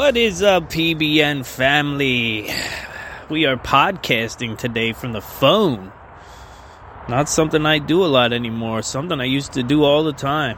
What is up, PBN family? We are podcasting today from the phone. Not something I do a lot anymore. Something I used to do all the time.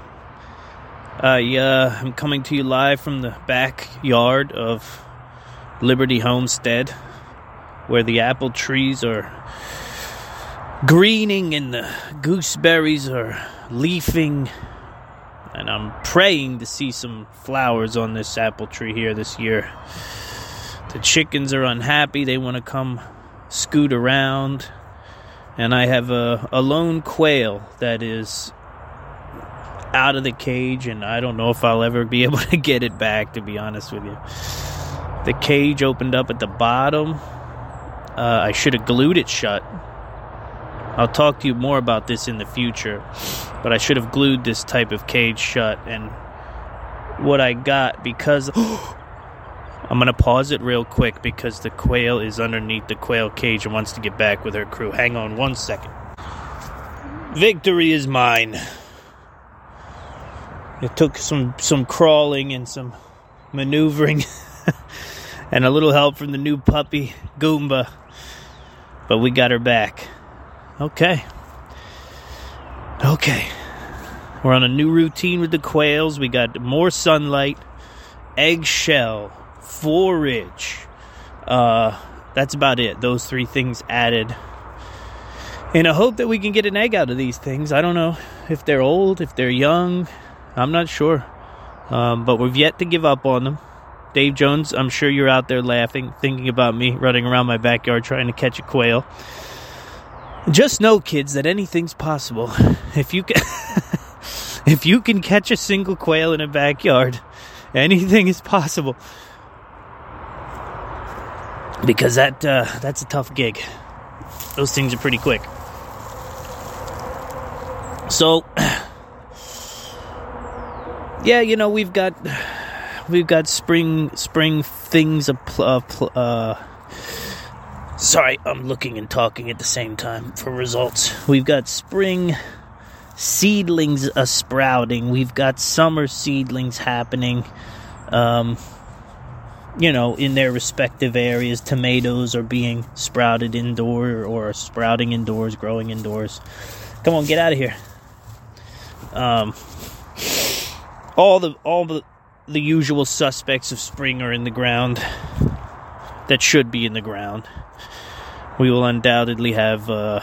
I'm coming to you live from the backyard of Liberty Homestead, where the apple trees are greening and the gooseberries are leafing. And I'm praying to see some flowers on this apple tree here this year. The chickens are unhappy. They want to come scoot around. And I have a lone quail that is out of the cage. And I don't know if I'll ever be able to get it back, to be honest with you. The cage opened up at the bottom. I should have glued it shut. I'll talk to you more about this in the future, but I should have glued this type of cage shut. And what I got, because I'm going to pause it real quick because the quail is underneath the quail cage and wants to get back with her crew. Hang on 1 second. Victory is mine. It took some crawling and some maneuvering and a little help from the new puppy, Goomba, but we got her back. Okay. We're on a new routine with the quails. We got more sunlight, eggshell, forage. That's about it. Those three things added. And I hope that we can get an egg out of these things. I don't know if they're old, if they're young. I'm not sure. But we've yet to give up on them. Dave Jones, I'm sure you're out there laughing, thinking about me running around my backyard trying to catch a quail. Just know, kids, that anything's possible. If you can catch a single quail in a backyard, anything is possible. Because that's a tough gig. Those things are pretty quick. So, yeah, we've got spring things Sorry, I'm looking and talking at the same time for results. We've got spring seedlings sprouting. We've got summer seedlings happening, in their respective areas. Tomatoes are being sprouted indoor or sprouting indoors, growing indoors. Come on, get out of here. All the usual suspects of spring are in the ground that should be in the ground. We will undoubtedly have, a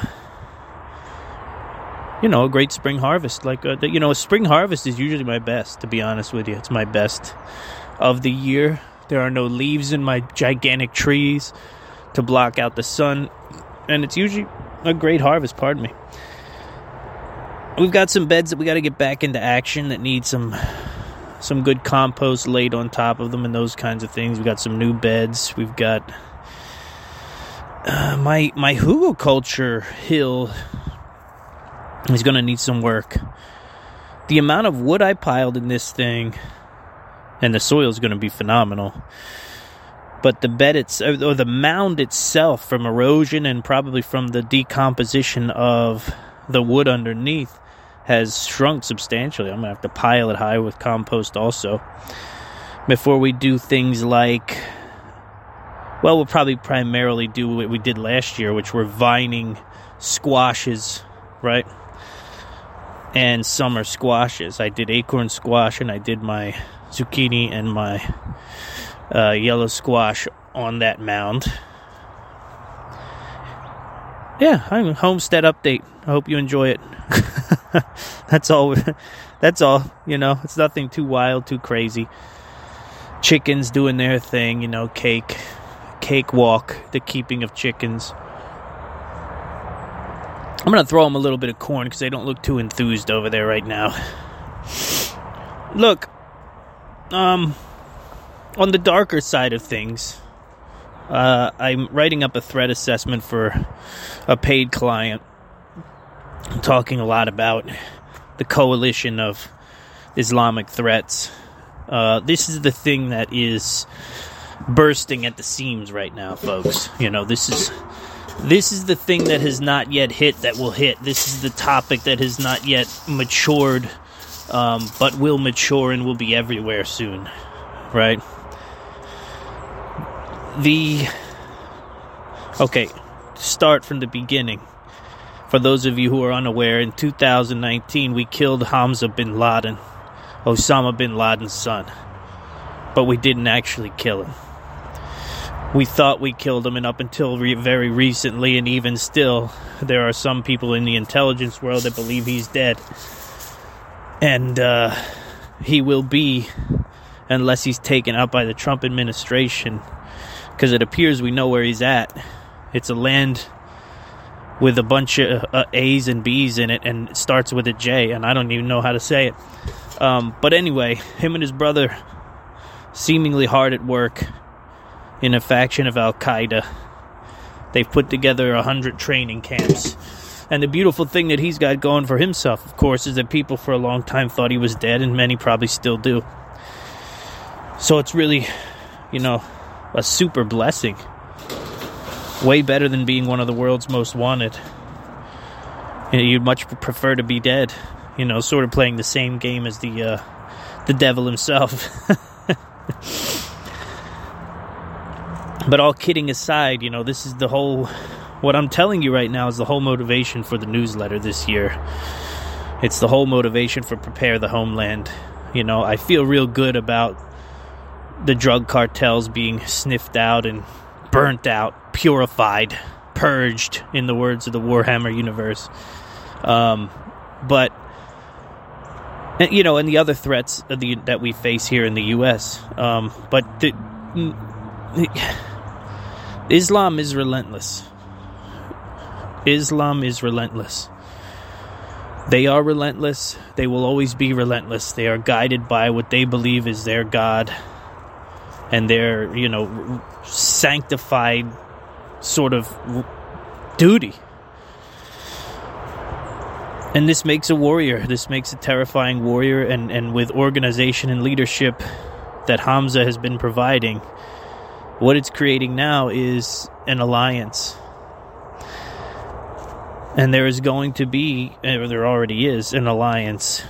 great spring harvest. A spring harvest is usually my best, to be honest with you. It's my best of the year. There are no leaves in my gigantic trees to block out the sun, and it's usually a great harvest, pardon me. We've got some beds that we got to get back into action that need some good compost laid on top of them and those kinds of things. We've got some new beds. We've got my hugelkultur hill is going to need some work. The amount of wood I piled in this thing, and the soil is going to be phenomenal. But the bed or the mound itself, from erosion and probably from the decomposition of the wood underneath, has shrunk substantially. I'm going to have to pile it high with compost also before we do things like, well, we'll probably primarily do what we did last year, which were vining squashes, right? And summer squashes. I did acorn squash, and I did my zucchini and my yellow squash on that mound. Yeah, I'm a homestead update. I hope you enjoy it. That's all. It's nothing too wild, too crazy. Chickens doing their thing, cake walk, the keeping of chickens. I'm going to throw them a little bit of corn because they don't look too enthused over there right now. Look, on the darker side of things, I'm writing up a threat assessment for a paid client. I'm talking a lot about the coalition of Islamic threats. This is the thing that is bursting at the seams right now, folks. This is the thing that has not yet hit that will hit. This is the topic that has not yet matured, but will mature and will be everywhere soon, right? Start from the beginning. For those of you who are unaware, in 2019 we killed Hamza bin Laden, Osama bin Laden's son. But we didn't actually kill him. We thought we killed him, and up until very recently, and even still, there are some people in the intelligence world that believe he's dead. And he will be, unless he's taken out by the Trump administration, because it appears we know where he's at. It's a land with a bunch of A's and B's in it, and it starts with a J, and I don't even know how to say it. But anyway, him and his brother, seemingly hard at work in a faction of Al-Qaeda. They've put together 100 training camps. And the beautiful thing that he's got going for himself, of course, is that people for a long time thought he was dead, and many probably still do. So it's really, a super blessing. Way better than being one of the world's most wanted. You'd much prefer to be dead. Sort of playing the same game as the devil himself. But all kidding aside, this is the whole... What I'm telling you right now is the whole motivation for the newsletter this year. It's the whole motivation for Prepare the Homeland. I feel real good about the drug cartels being sniffed out and burnt out, purified, purged, in the words of the Warhammer universe. But, and the other threats that we face here in the U.S. Islam is relentless. Islam is relentless. They are relentless. They will always be relentless. They are guided by what they believe is their God and their, sanctified sort of duty. And this makes a warrior. This makes a terrifying warrior. And with organization and leadership that Hamza has been providing, what it's creating now is an alliance. And there is going to be, or there already is, an alliance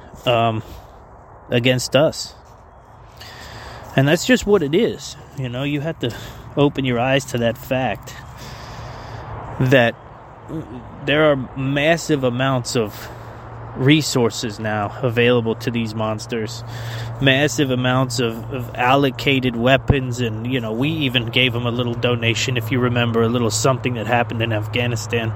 against us. And that's just what it is. You have to open your eyes to that fact that there are massive amounts of resources now available to these monsters. Massive amounts of allocated weapons, and we even gave them a little donation, if you remember, a little something that happened in Afghanistan.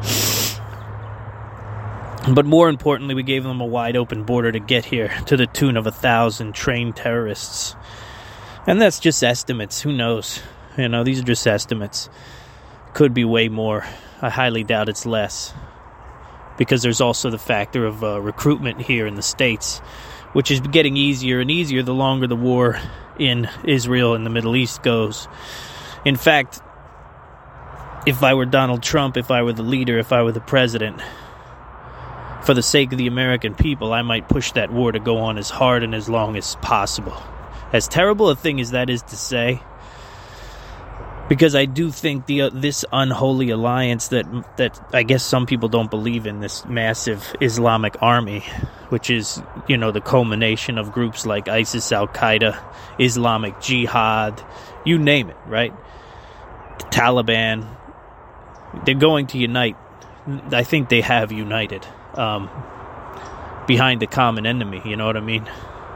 But more importantly, we gave them a wide open border to get here, to the tune of 1,000 trained terrorists. And that's just estimates. Who knows? These are just estimates. Could be way more. I highly doubt it's less. Because there's also the factor of recruitment here in the States, which is getting easier and easier the longer the war in Israel and the Middle East goes. In fact, if I were Donald Trump, if I were the leader, if I were the president, for the sake of the American people, I might push that war to go on as hard and as long as possible. As terrible a thing as that is to say, because I do think this unholy alliance that I guess some people don't believe in, this massive Islamic army, which is, the culmination of groups like ISIS, Al-Qaeda, Islamic Jihad, you name it, right? The Taliban, they're going to unite. I think they have united behind the common enemy, you know what I mean?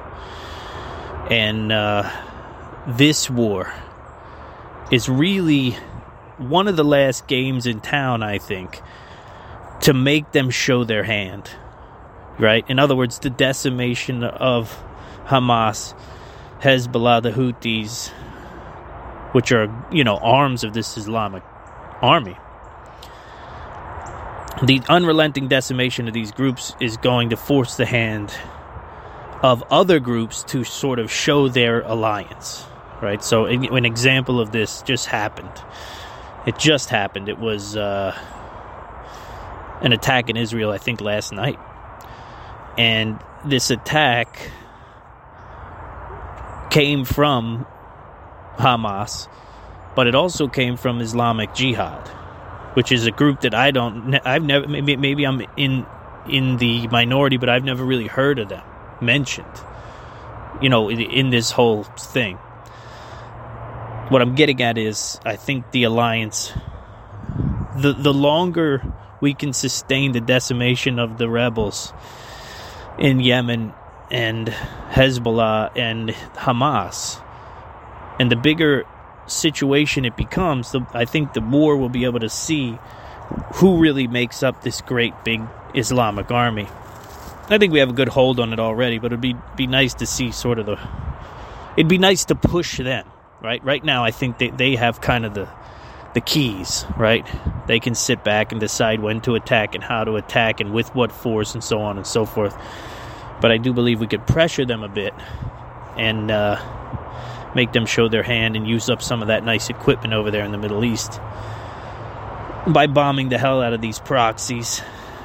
And this war is really one of the last games in town, I think, to make them show their hand, right? In other words, the decimation of Hamas, Hezbollah, the Houthis, which are, arms of this Islamic army. The unrelenting decimation of these groups is going to force the hand of other groups to sort of show their alliance, right? So an example of this just happened. It just happened. It was an attack in Israel, I think, last night. And this attack came from Hamas, but it also came from Islamic Jihad, which is a group that I've never, maybe I'm in the minority, but I've never really heard of them mentioned, in this whole thing. what I'm getting at is, I think the alliance, the longer we can sustain the decimation of the rebels in Yemen and Hezbollah and Hamas, and the bigger situation it becomes, I think the more we'll be able to see who really makes up this great big Islamic army. I think we have a good hold on it already, but it'd be nice to see sort of it'd be nice to push them, right? Right now, I think they have kind of the keys, right? They can sit back and decide when to attack and how to attack and with what force and so on and so forth. But I do believe we could pressure them a bit and make them show their hand and use up some of that nice equipment over there in the Middle East by bombing the hell out of these proxies.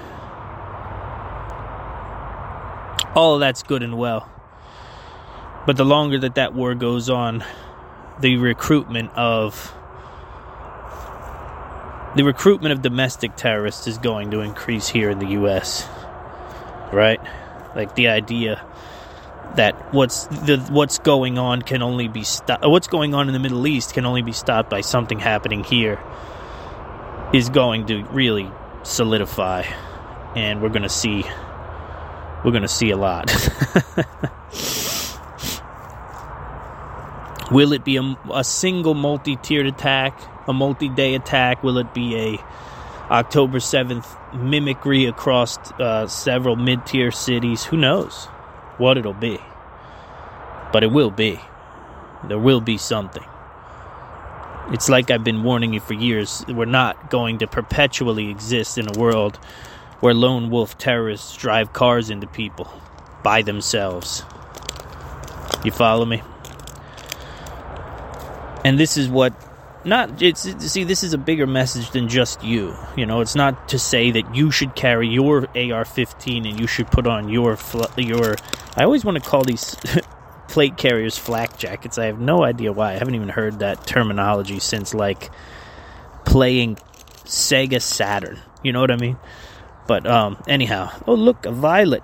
All of that's good and well. But the longer that war goes on, the recruitment of domestic terrorists is going to increase here in the U.S., right? Like the idea that what's going on can only be stopped. What's going on in the Middle East can only be stopped by something happening here is going to really solidify, and we're going to see a lot. Will it be a single multi-tiered attack, a multi-day attack? Will it be a October 7th mimicry across several mid-tier cities? Who knows what it'll be? But it will be. There will be something. It's like I've been warning you for years. We're not going to perpetually exist in a world where lone wolf terrorists drive cars into people by themselves. You follow me? And this is this is a bigger message than just you. You know, it's not to say that you should carry your AR-15 and you should put on your I always want to call these plate carriers flak jackets. I have no idea why. I haven't even heard that terminology since, like, playing Sega Saturn. You know what I mean? But, anyhow. Oh, look, a violet.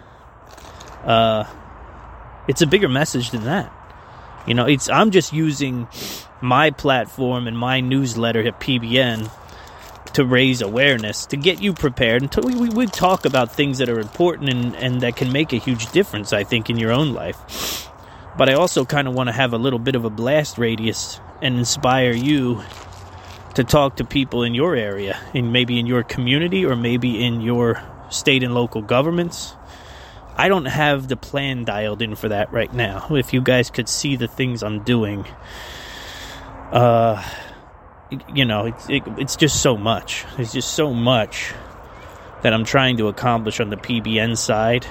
It's a bigger message than that. You know, I'm just using my platform and my newsletter at PBN to raise awareness, to get you prepared, until we talk about things that are important and that can make a huge difference, I think, in your own life. But I also kind of want to have a little bit of a blast radius and inspire you to talk to people in your area, and maybe in your community, or maybe in your state and local governments. I don't have the plan dialed in for that right now. If you guys could see the things I'm doing, you know, it's just so much. There's just so much that I'm trying to accomplish on the PBN side.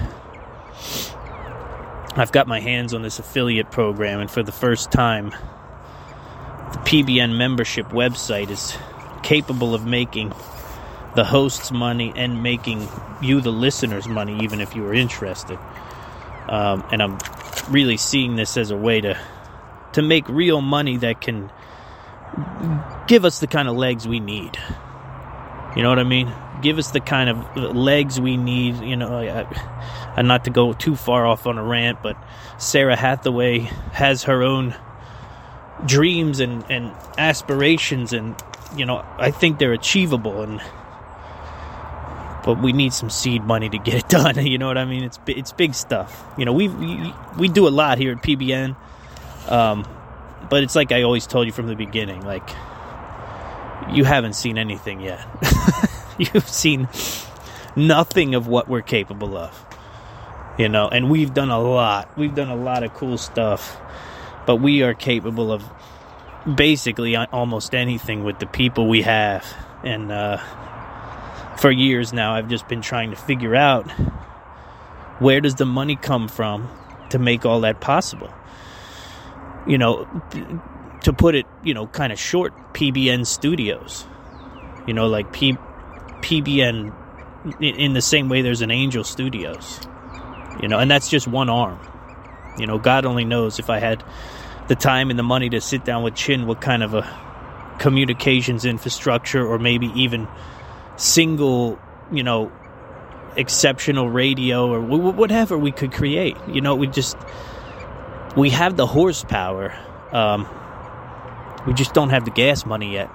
I've got my hands on this affiliate program, and for the first time, the PBN membership website is capable of making the host's money and making you, the listeners, money, even if you were interested. And I'm really seeing this as a way to make real money that can give us the kind of legs we need. You know what I mean? Give us the kind of legs we need. You know, and not to go too far off on a rant, but Sarah Hathaway has her own dreams and aspirations, and, you know, I think they're achievable, but we need some seed money to get it done. You know what I mean? It's big stuff. You know, we do a lot here at PBN, but it's like I always told you from the beginning, like, you haven't seen anything yet. You've seen nothing of what we're capable of. You know, and we've done a lot. We've done a lot of cool stuff, but we are capable of basically almost anything with the people we have. And for years now, I've just been trying to figure out, where does the money come from to make all that possible? You know, to put it, you know, kind of short, PBN Studios. You know, like PBN, in the same way there's an Angel Studios. You know, and that's just one arm. You know, God only knows, if I had the time and the money to sit down with Chin, what kind of a communications infrastructure, or maybe even single, you know, exceptional radio, or whatever we could create. You know, we have the horsepower. We just don't have the gas money yet.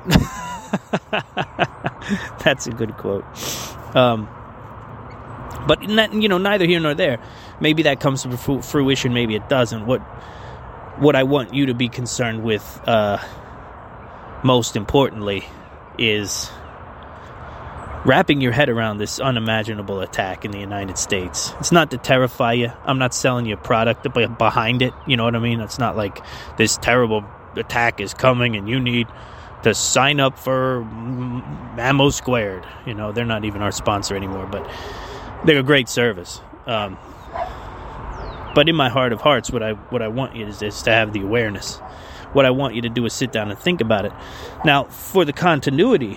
That's a good quote. But neither here nor there. Maybe that comes to fruition, maybe it doesn't. What I want you to be concerned with, most importantly, is wrapping your head around this unimaginable attack in the United States. It's not to terrify you. I'm not selling you a product behind it. You know what I mean? It's not like this terrible attack is coming and you need to sign up for Ammo Squared. They're not even our sponsor anymore, but they're a great service. But in my heart of hearts, what I want you is to have the awareness. What I want you to do is sit down and think about it. Now, for the continuity,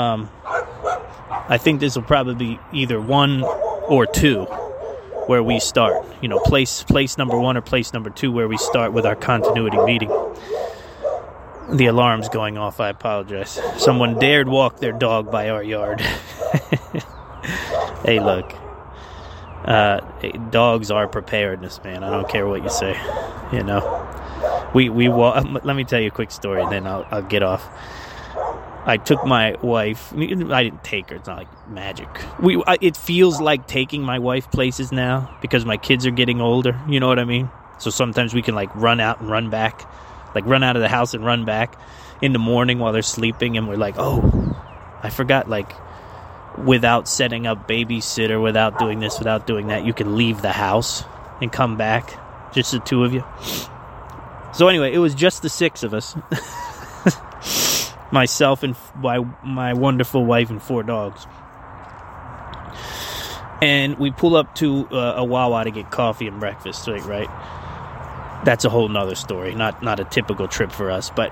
I think this will probably be either 1 or 2 where we start. Place number 1 or place number 2 where we start with our continuity meeting. The alarm's going off. I apologize. Someone dared walk their dog by our yard. Hey, look. Dogs are preparedness, man. I don't care what you say. We walk. Let me tell you a quick story, and then I'll get off. I took my wife. I didn't take her. It's not like magic. It feels like taking my wife places now because my kids are getting older. You know what I mean? So sometimes we can run out and run back, run out of the house and run back in the morning while they're sleeping, and we're like, oh, I forgot. Without setting up babysitter, without doing this, without doing that, you can leave the house and come back, just the 2 of you. So anyway, it was just the 6 of us. Myself and my wonderful wife and 4 dogs. And we pull up to a Wawa to get coffee and breakfast, right? That's a whole nother story, not a typical trip for us. But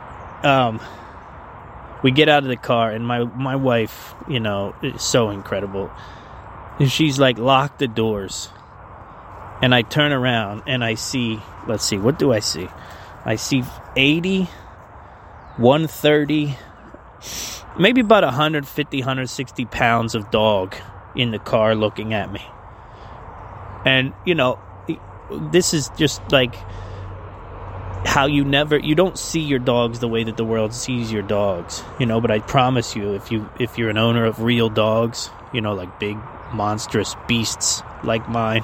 we get out of the car, and my wife, is so incredible. And she's like, lock the doors. And I turn around, and I see, let's see, what do I see? I see 80, 130, maybe about 150, 160 pounds of dog in the car looking at me. And, this is just like how you don't see your dogs the way that the world sees your dogs, but I promise you, if you're an owner of real dogs, like big monstrous beasts like mine,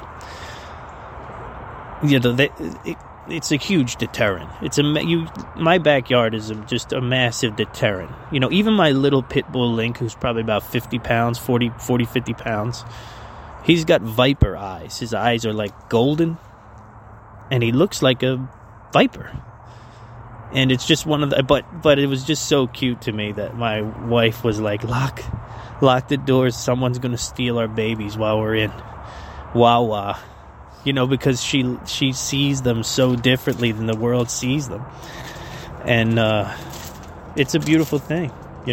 it's a huge deterrent. My backyard is just a massive deterrent. Even my little pit bull Link, who's probably about 50 pounds, 50 pounds, he's got viper eyes. His eyes are like golden, and he looks like a viper. And it's just one of the, but it was just so cute to me that my wife was like, lock the doors, someone's gonna steal our babies while we're in Wawa. Because she sees them so differently than the world sees them. And it's a beautiful thing,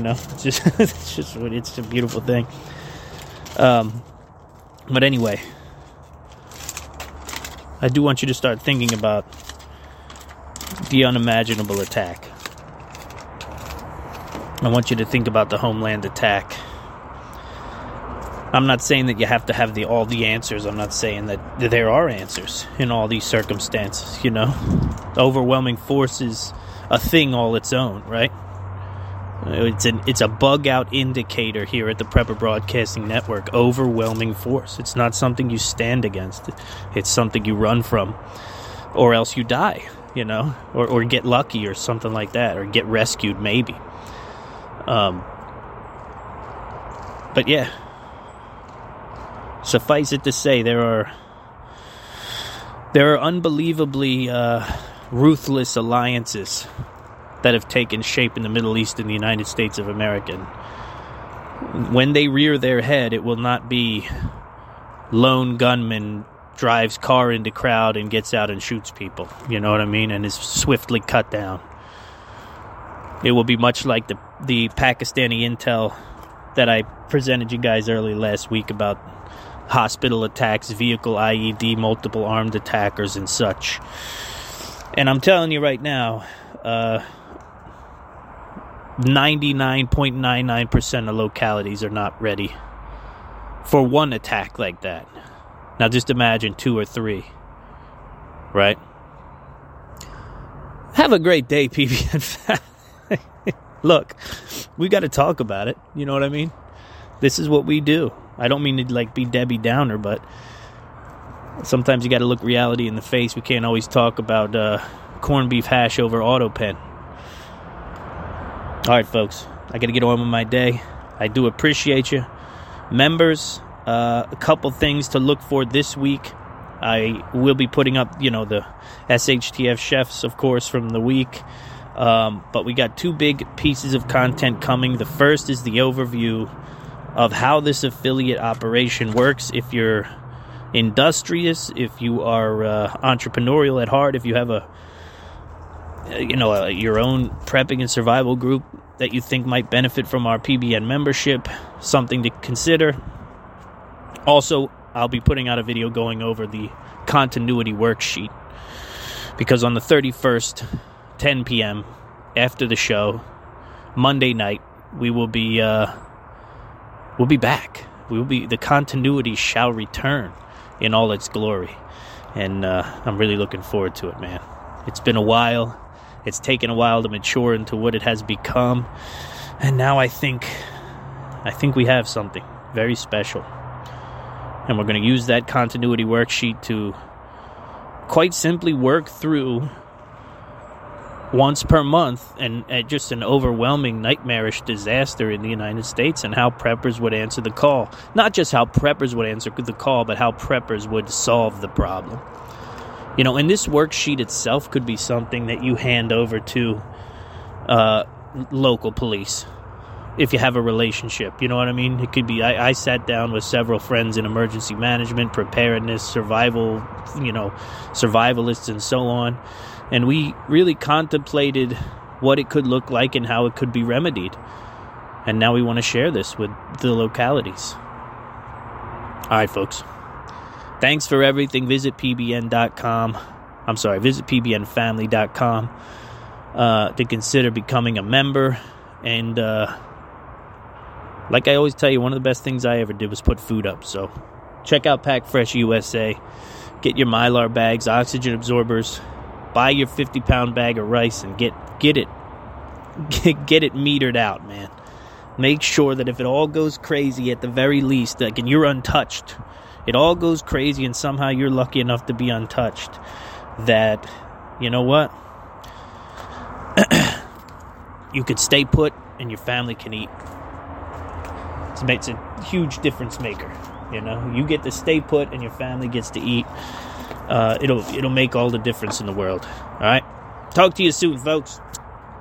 it's a beautiful thing. But anyway, I do want you to start thinking about the unimaginable attack. I want you to think about the homeland attack. I'm not saying that you have to have all the answers. I'm not saying that there are answers in all these circumstances, Overwhelming force is a thing all its own, right? It's a bug-out indicator here at the Prepper Broadcasting Network. Overwhelming force. It's not something you stand against. It's something you run from, or else you die, or get lucky or something like that, or get rescued maybe. But yeah. Suffice it to say, there are unbelievably ruthless alliances that have taken shape in the Middle East and the United States of America. When they rear their head, it will not be lone gunman drives car into crowd and gets out and shoots people, you know what I mean, and is swiftly cut down. It will be much like the Pakistani intel that I presented you guys early last week about hospital attacks, vehicle IED, multiple armed attackers, and such. And I'm telling you right now, 99.99% of localities are not ready for one attack like that. Now just imagine 2 or 3, right? Have a great day, PBN. Look, we got to talk about it. You know what I mean? This is what we do. I don't mean to be Debbie Downer, but sometimes you got to look reality in the face. We can't always talk about corned beef hash over AutoPen. All right, folks, I got to get on with my day. I do appreciate you. Members, a couple things to look for this week. I will be putting up, the SHTF chefs, of course, from the week. But we got 2 big pieces of content coming. The first is the overview of how this affiliate operation works. If you're industrious, if you are entrepreneurial at heart, if you have your own prepping and survival group that you think might benefit from our PBN membership, something to consider. Also, I'll be putting out a video going over the continuity worksheet, because on the 31st, 10 p.m., after the show, Monday night, we'll be back. The continuity shall return in all its glory, and I'm really looking forward to it, man. It's been a while. It's taken a while to mature into what it has become, and now I think we have something very special. And we're going to use that continuity worksheet to quite simply work through once per month and just an overwhelming, nightmarish disaster in the United States, and how preppers would answer the call. Not just how preppers would answer the call, but how preppers would solve the problem. And this worksheet itself could be something that you hand over to local police. If you have a relationship, you know what I mean? It could be, I sat down with several friends in emergency management, preparedness, survival, survivalists and so on. And we really contemplated what it could look like and how it could be remedied. And now we want to share this with the localities. All right, folks. Thanks for everything. Visit pbnfamily.com to consider becoming a member. And like I always tell you, one of the best things I ever did was put food up. So check out Pack Fresh USA. Get your Mylar bags, oxygen absorbers. Buy your 50-pound bag of rice and get it metered out, man. Make sure that if it all goes crazy, at the very least, and you're untouched, it all goes crazy and somehow you're lucky enough to be untouched, that, you know what? You could stay put and your family can eat. It's a huge difference maker. You get to stay put and your family gets to eat. It'll make all the difference in the world. All right. Talk to you soon, folks.